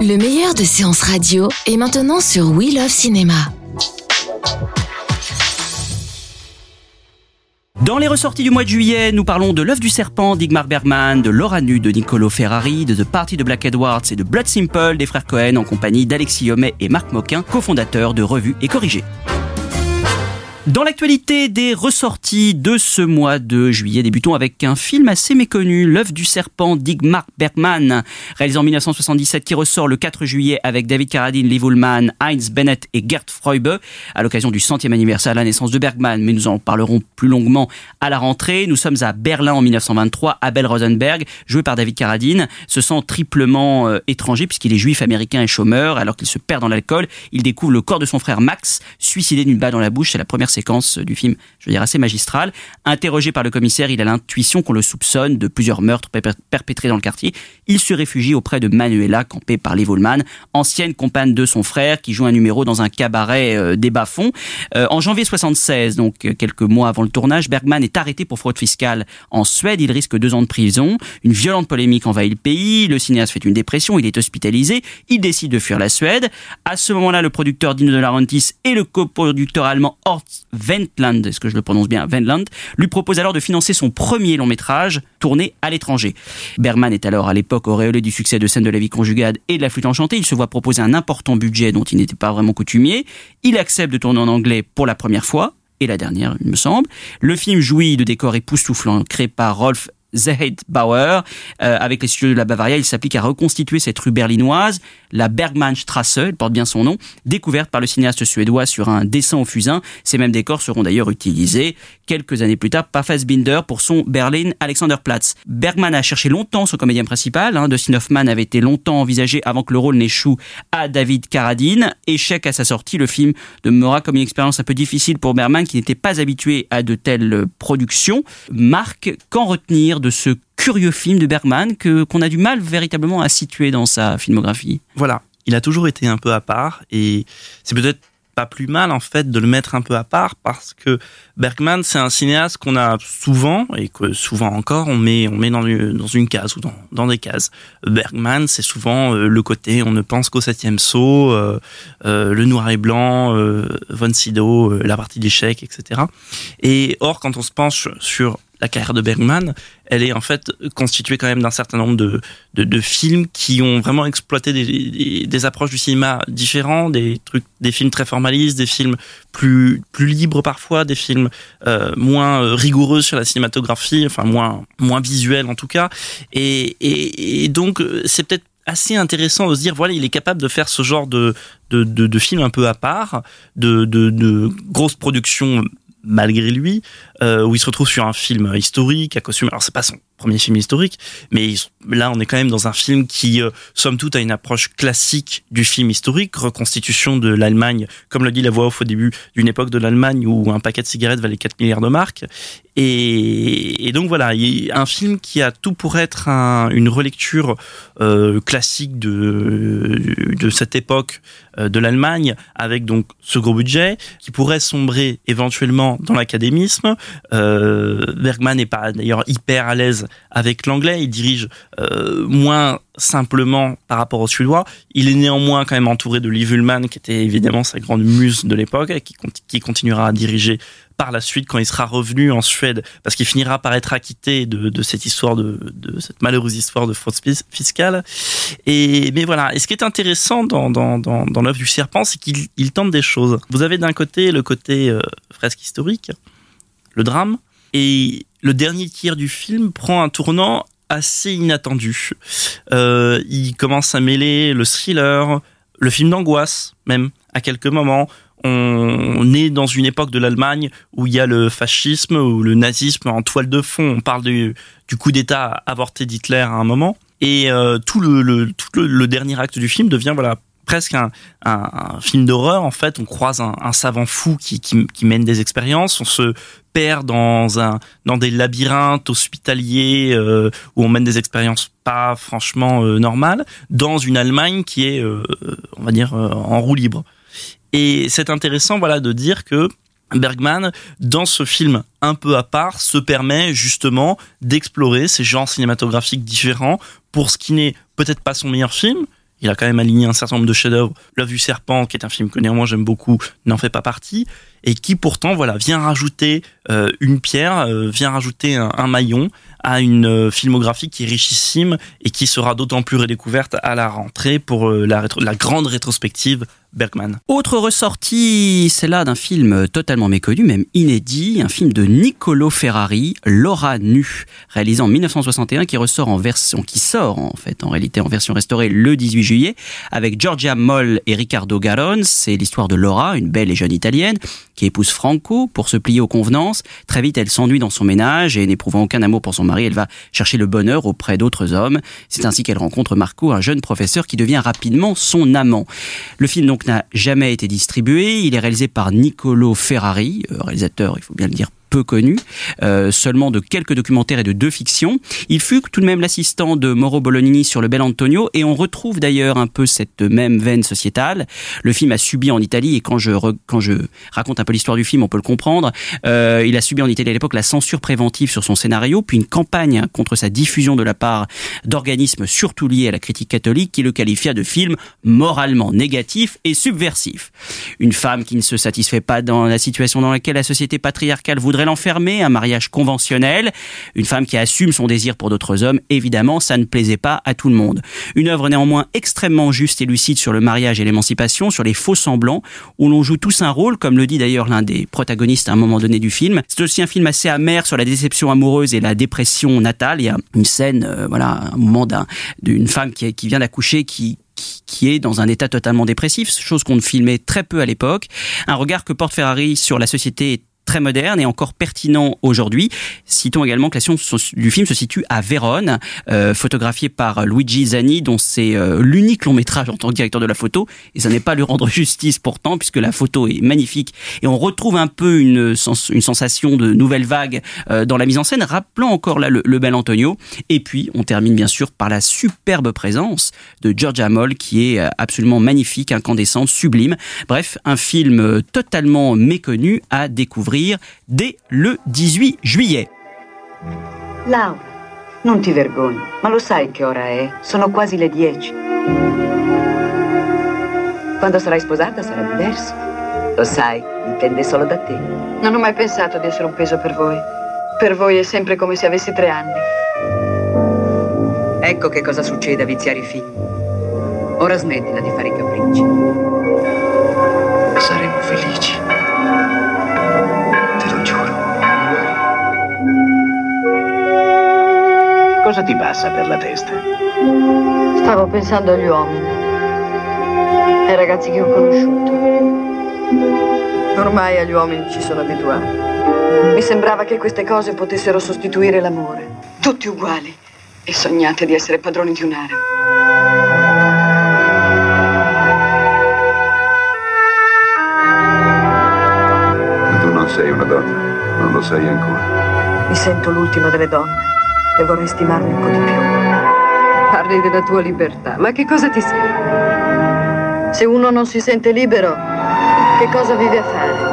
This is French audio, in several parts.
Le meilleur de séances radio est maintenant sur We Love Cinéma. Dans les ressorties du mois de juillet, nous parlons de L'œuf du serpent d'Ingmar Bergman, de Laura Nu de Niccolò Ferrari, de The Party de Black Edwards et de Blood Simple des frères Cohen en compagnie d'Alexis Homais et Marc Moquin, cofondateurs de Revue et Corrigé. Dans l'actualité des ressorties de ce mois de juillet, débutons avec un film assez méconnu, L'œuf du serpent d'Ingmar Bergman, réalisé en 1977, qui ressort le 4 juillet avec David Carradine, Liv Ullmann, Heinz Bennett et Gert Freube, à l'occasion du 100e anniversaire de la naissance de Bergman, mais nous en parlerons plus longuement à la rentrée. Nous sommes à Berlin en 1923, Abel Rosenberg, joué par David Carradine, se sent triplement étranger puisqu'il est juif américain et chômeur. Alors qu'il se perd dans l'alcool, il découvre le corps de son frère Max, suicidé d'une balle dans la bouche. C'est la première séquence du film, je veux dire, assez magistrale. Interrogé par le commissaire, il a l'intuition qu'on le soupçonne de plusieurs meurtres perpétrés dans le quartier. Il se réfugie auprès de Manuela, campée par Liv Ullmann, ancienne compagne de son frère, qui joue un numéro dans un cabaret des bas-fonds. En janvier 76, donc quelques mois avant le tournage, Bergman est arrêté pour fraude fiscale en Suède. Il risque 2 ans de prison. Une violente polémique envahit le pays. Le cinéaste fait une dépression. Il est hospitalisé. Il décide de fuir la Suède. À ce moment-là, le producteur Dino De Laurentiis et le coproducteur allemand Horst Wendland, est-ce que je le prononce bien, Wendland, lui propose alors de financer son premier long métrage tourné à l'étranger. Bergman est alors à l'époque auréolé du succès de Scènes de la vie conjugale et de La flûte enchantée. Il se voit proposer un important budget dont il n'était pas vraiment coutumier. Il accepte de tourner en anglais pour la première fois, et la dernière, il me semble. Le film jouit de décors époustouflants créés par Rolf Zehetbauer. Avec les studios de la Bavaria, il s'applique à reconstituer cette rue berlinoise, la Bergmannstrasse, elle porte bien son nom, découverte par le cinéaste suédois sur un dessin au fusain. Ces mêmes décors seront d'ailleurs utilisés quelques années plus tard par Fassbinder pour son Berlin Alexanderplatz. Bergman a cherché longtemps son comédien principal. Dustin Hoffman avait été longtemps envisagé avant que le rôle n'échoue à David Carradine. Échec à sa sortie, le film demeura comme une expérience un peu difficile pour Bergman qui n'était pas habitué à de telles productions. Marc, qu'en retenir de ce curieux film de Bergman qu'on a du mal véritablement à situer dans sa filmographie? Voilà, il a toujours été un peu à part et c'est peut-être pas plus mal en fait de le mettre un peu à part parce que Bergman c'est un cinéaste qu'on a souvent et que souvent encore on met dans une case ou dans des cases. Bergman c'est souvent le côté on ne pense qu'au 7e saut, le noir et blanc, Von Sydow, la partie d'échecs, etc. Et or quand on se penche sur la carrière de Bergman, elle est en fait constituée quand même d'un certain nombre de films qui ont vraiment exploité des approches du cinéma différents, des films très formalistes, des films plus libres parfois, des films moins rigoureux sur la cinématographie, enfin moins visuels en tout cas. Et donc c'est peut-être assez intéressant de se dire voilà, il est capable de faire ce genre de films un peu à part, de grosses productions malgré lui, où il se retrouve sur un film historique à costume. Alors c'est pas son premier film historique, mais là on est quand même dans un film qui, somme toute, a une approche classique du film historique, reconstitution de l'Allemagne, comme le dit la voix off au début, d'une époque de l'Allemagne où un paquet de cigarettes valait 4 milliards de marks. Et donc voilà, il y a un film qui a tout pour être une relecture classique de cette époque de l'Allemagne, avec donc ce gros budget, qui pourrait sombrer éventuellement dans l'académisme. Bergman n'est pas d'ailleurs hyper à l'aise avec l'anglais, il dirige moins simplement par rapport au suédois. Il est néanmoins quand même entouré de Liv Ullmann, qui était évidemment sa grande muse de l'époque, et qui continuera à diriger par la suite quand il sera revenu en Suède, parce qu'il finira par être acquitté de cette histoire de cette malheureuse histoire de fraude fiscale. Mais voilà. Et ce qui est intéressant dans l'œuf du serpent, c'est qu'il tente des choses. Vous avez d'un côté le côté fresque historique, le drame, et le dernier tiers du film prend un tournant assez inattendu. Il commence à mêler le thriller, le film d'angoisse, même, à quelques moments. On est dans une époque de l'Allemagne où il y a le fascisme ou le nazisme en toile de fond. On parle du coup d'État avorté d'Hitler à un moment. Et tout le dernier acte du film devient presque un film d'horreur. En fait, on croise un savant fou qui mène des expériences. On se perd dans des labyrinthes hospitaliers où on mène des expériences pas franchement normales, dans une Allemagne qui est, on va dire, en roue libre. Et c'est intéressant, de dire que Bergman, dans ce film un peu à part, se permet justement d'explorer ces genres cinématographiques différents pour ce qui n'est peut-être pas son meilleur film, il a quand même aligné un certain nombre de chefs-d'œuvre. L'œuvre du serpent, qui est un film que néanmoins j'aime beaucoup, n'en fait pas partie, et qui pourtant vient rajouter une pierre, vient rajouter un maillon à une filmographie qui est richissime et qui sera d'autant plus redécouverte à la rentrée pour la grande rétrospective Bergman. Autre ressortie, c'est là d'un film totalement méconnu, même inédit, un film de Niccolò Ferrari, Laura nue, réalisé en 1961, qui sort en réalité en version restaurée le 18 juillet, avec Giorgia Moll et Riccardo Garon. C'est l'histoire de Laura, une belle et jeune italienne, qui épouse Franco pour se plier aux convenances. Très vite, elle s'ennuie dans son ménage et n'éprouvant aucun amour pour son mari, elle va chercher le bonheur auprès d'autres hommes. C'est ainsi qu'elle rencontre Marco, un jeune professeur qui devient rapidement son amant. Le film donc n'a jamais été distribué. Il est réalisé par Niccolò Ferrari, réalisateur, il faut bien le dire, peu connu, seulement de quelques documentaires et de 2 fictions. Il fut tout de même l'assistant de Mauro Bolognini sur Le Bel Antonio, et on retrouve d'ailleurs un peu cette même veine sociétale. Le film a subi en Italie, et quand je raconte un peu l'histoire du film, on peut le comprendre, il a subi en Italie à l'époque la censure préventive sur son scénario, puis une campagne contre sa diffusion de la part d'organismes surtout liés à la critique catholique qui le qualifia de film moralement négatif et subversif. Une femme qui ne se satisfait pas dans la situation dans laquelle la société patriarcale voudrait l'enfermer, un mariage conventionnel, une femme qui assume son désir pour d'autres hommes, évidemment, ça ne plaisait pas à tout le monde. Une œuvre néanmoins extrêmement juste et lucide sur le mariage et l'émancipation, sur les faux semblants, où l'on joue tous un rôle, comme le dit d'ailleurs l'un des protagonistes à un moment donné du film. C'est aussi un film assez amer sur la déception amoureuse et la dépression natale. Il y a une scène, un moment d'une femme qui vient d'accoucher, qui est dans un état totalement dépressif, chose qu'on filmait très peu à l'époque. Un regard que porte Ferrari sur la société est très moderne et encore pertinent aujourd'hui. Citons également que la science du film se situe à Vérone, photographié par Luigi Zani, dont c'est l'unique long métrage en tant que directeur de la photo, et ça n'est pas lui rendre justice pourtant, puisque la photo est magnifique, et on retrouve un peu une sensation de nouvelle vague dans la mise en scène, rappelant encore là le Bel Antonio. Et puis on termine bien sûr par la superbe présence de Giorgia Moll, qui est absolument magnifique, incandescente, sublime. Bref, un film totalement méconnu à découvrir dès le 18 juillet. Laura, non ti vergogni, ma lo sai che ora è? Sono quasi le 10. Quando sarai sposata sarà diverso. Lo sai, dipende solo da te. Non ho mai pensato di essere un peso per voi. Per voi è sempre come se avessi 3 anni. Ecco che cosa succede a viziare i figli. Ora smettila di fare i capricci. Saremo felici. Te lo giuro. Cosa ti passa per la testa? Stavo pensando agli uomini, ai ragazzi che ho conosciuto. Ormai agli uomini ci sono abituato. Mi sembrava che queste cose potessero sostituire l'amore. Tutti uguali e sognate di essere padroni di un harem. Tu non sei una donna, non lo sei ancora. Mi sento l'ultima delle donne e vorrei stimarmi un po' di più. Parli della tua libertà, ma che cosa ti serve? Se uno non si sente libero, che cosa vive a fare?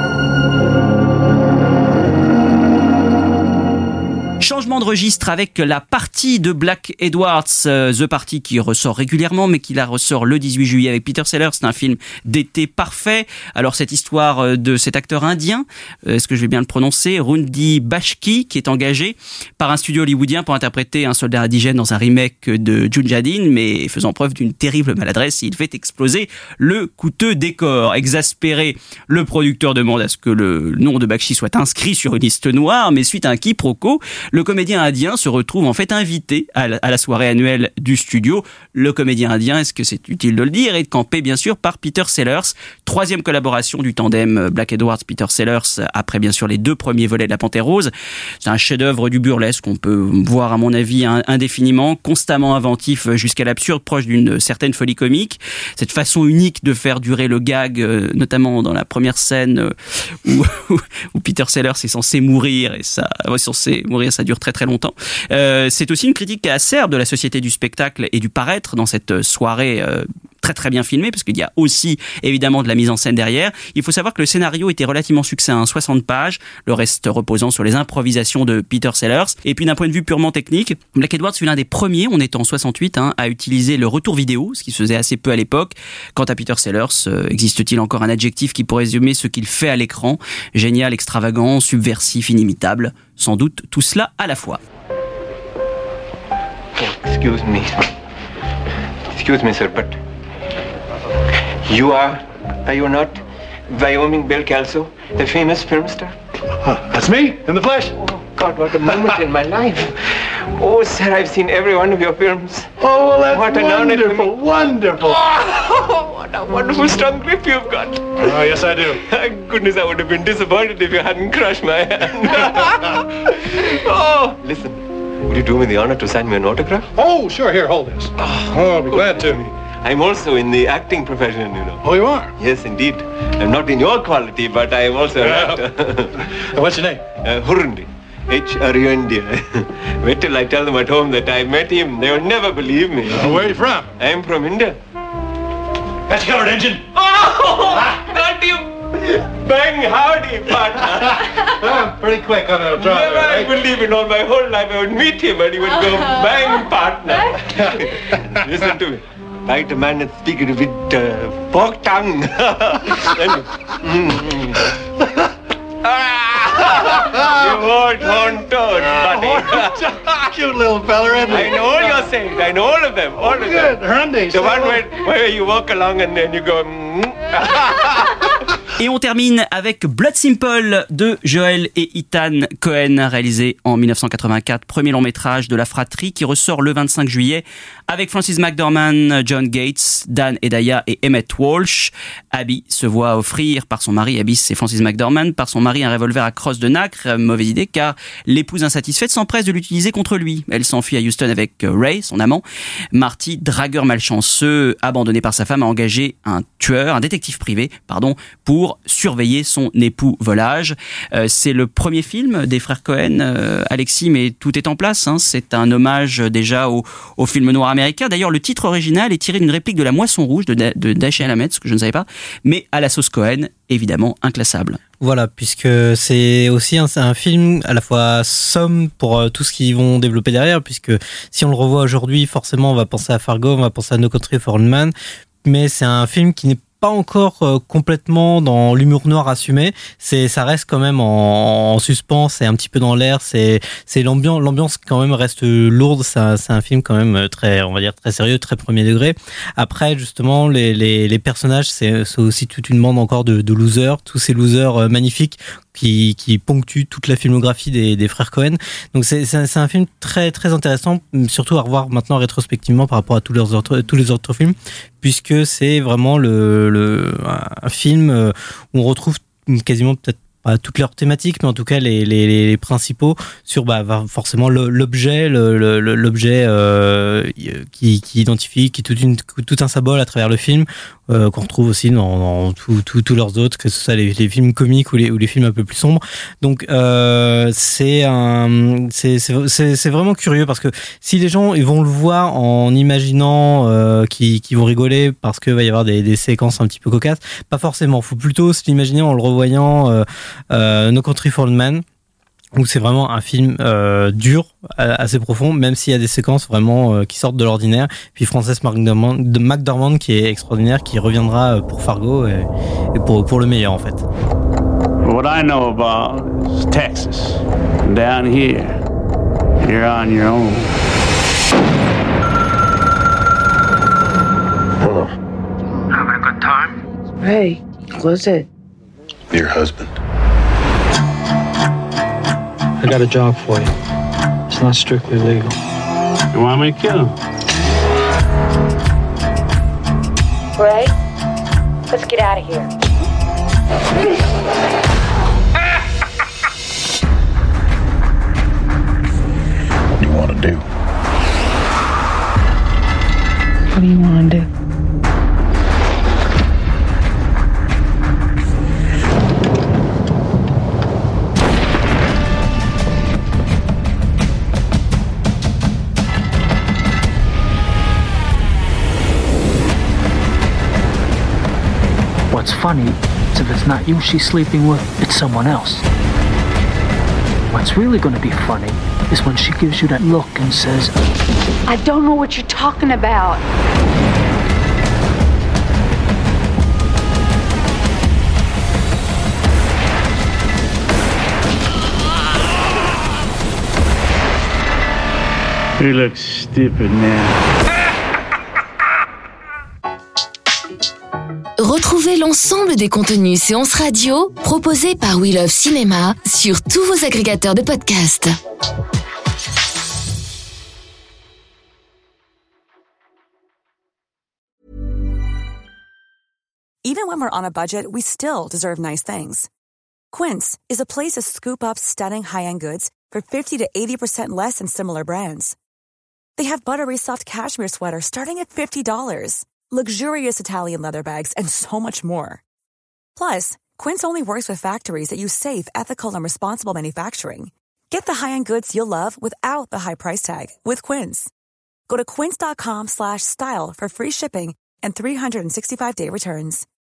Changement de registre avec la partie de Black Edwards, The Party, qui ressort régulièrement, mais qui la ressort le 18 juillet avec Peter Sellers. C'est un film d'été parfait. Alors cette histoire de cet acteur indien, est-ce que je vais bien le prononcer, Rundi Bashki, qui est engagé par un studio hollywoodien pour interpréter un soldat indigène dans un remake de Junjadin, mais faisant preuve d'une terrible maladresse, il fait exploser le coûteux décor. Exaspéré, le producteur demande à ce que le nom de Bakshi soit inscrit sur une liste noire, mais suite à un quiproquo, le comédien indien se retrouve en fait invité à la soirée annuelle du studio. Le comédien indien, est-ce que c'est utile de le dire, est campé bien sûr par Peter Sellers. 3e collaboration du tandem Black Edwards-Peter Sellers après bien sûr les 2 premiers volets de La Panthère Rose. C'est un chef-d'œuvre du burlesque qu'on peut voir à mon avis indéfiniment, constamment inventif jusqu'à l'absurde, proche d'une certaine folie comique. Cette façon unique de faire durer le gag, notamment dans la première scène où Peter Sellers est censé mourir et ça dure très très longtemps. C'est aussi une critique acerbe de la société du spectacle et du paraître dans cette soirée très très bien filmé, parce qu'il y a aussi évidemment de la mise en scène derrière. Il faut savoir que le scénario était relativement succinct, 60 pages, le reste reposant sur les improvisations de Peter Sellers. Et puis d'un point de vue purement technique, Black Edwards fut l'un des premiers, on est en 68, à utiliser le retour vidéo, ce qui se faisait assez peu à l'époque. Quant à Peter Sellers, existe-t-il encore un adjectif qui pourrait résumer ce qu'il fait à l'écran? Génial, extravagant, subversif, inimitable. Sans doute tout cela à la fois. Excuse me, sir, but you are you not Wyoming Bill Kelso, the famous film star? That's me, in the flesh. Oh, God, what a moment in my life. Oh, sir, I've seen every one of your films. Oh, well, that's what wonderful, wonderful. Oh, what a wonderful strong grip you've got. Oh, yes, I do. Goodness, I would have been disappointed if you hadn't crushed my hand. Oh, listen, would you do me the honor to sign me an autograph? Oh, sure, here, hold this. Oh, I'll be glad to. I'm also in the acting profession, you know. Oh, you are? Yes, indeed. I'm not in your quality, but I am also an actor. What's your name? Hurundi. H-R-U-N-D. Wait till I tell them at home that I met him. They will never believe me. Where are you from? I'm from India. That's covered, engine. Oh, got you. Bang howdy, partner. Pretty quick on the draw. Never I believe in all my whole life I would meet him and he would go bang, partner. Listen to me. Like the man that speaks with forked tongue. You won't horn toad, buddy. Cute little fella, isn't he? I know all your sayings. I know all of them. All of them. Hyundai. The one where you walk along and then you go... Et on termine avec Blood Simple de Joel et Ethan Coen, réalisé en 1984, premier long métrage de la fratrie qui ressort le 25 juillet avec Frances McDormand, John Gates, Dan Hedaya et Emmett Walsh. Abby se voit offrir par son mari, Abby c'est Frances McDormand, par son mari un revolver à crosse de nacre, mauvaise idée car l'épouse insatisfaite s'empresse de l'utiliser contre lui. Elle s'enfuit à Houston avec Ray, son amant. Marty, dragueur malchanceux, abandonné par sa femme, a engagé un détective privé, pour surveiller son époux volage. C'est le premier film des frères Coen, Alexis, mais tout est en place. C'est un hommage déjà au film noir américain. D'ailleurs, le titre original est tiré d'une réplique de La Moisson Rouge de Dashiell Hammett, ce que je ne savais pas, mais à la sauce Coen, évidemment inclassable. Voilà, puisque c'est aussi un film à la fois somme pour tout ce qu'ils vont développer derrière, puisque si on le revoit aujourd'hui, forcément on va penser à Fargo, on va penser à No Country for Old Men, mais c'est un film qui n'est pas encore complètement dans l'humour noir assumé, ça reste quand même en suspens, c'est un petit peu dans l'air, c'est l'ambiance quand même reste lourde, c'est un film quand même très, on va dire très sérieux, très premier degré. Après justement les personnages, c'est aussi toute une bande encore de losers, tous ces losers magnifiques qui ponctuent toute la filmographie des frères Coen. Donc c'est un film très très intéressant, surtout à revoir maintenant rétrospectivement par rapport à tous les autres films, puisque c'est vraiment un film où on retrouve quasiment peut-être pas toutes leurs thématiques, mais en tout cas les principaux sur forcément l'objet qui identifie, qui est tout un symbole à travers le film, qu'on retrouve aussi dans tous leurs autres, que ce soit les films comiques ou les films un peu plus sombres. Donc c'est vraiment curieux, parce que si les gens ils vont le voir en imaginant qu'ils vont rigoler parce que va y avoir des séquences un petit peu cocasses, pas forcément. Faut plutôt se l'imaginer en le revoyant No Country for Old Men, où c'est vraiment un film dur, assez profond, même s'il y a des séquences vraiment qui sortent de l'ordinaire. Puis Frances McDormand qui est extraordinaire, qui reviendra pour Fargo et pour le meilleur en fait. What I know about is Texas. Down here, you're on your own. Hello. Having a good time? Hey, what's it? Your husband. I got a job for you. It's not strictly legal. You want me to kill him? Ray, let's get out of here. What do you want to do? What do you want to do? what's funny is if it's not you she's sleeping with, it's someone else. What's really gonna be funny is when she gives you that look and says, I don't know what you're talking about. You look stupid now. Retrouvez l'ensemble des contenus séances radio proposés par We Love Cinéma sur tous vos agrégateurs de podcasts. Even when we're on a budget, we still deserve nice things. Quince is a place to scoop up stunning high-end goods for 50 to 80% less than similar brands. They have buttery soft cashmere sweaters starting at $50, luxurious Italian leather bags, and so much more. Plus, Quince only works with factories that use safe, ethical, and responsible manufacturing. Get the high-end goods you'll love without the high price tag with Quince. Go to quince.com/style for free shipping and 365-day returns.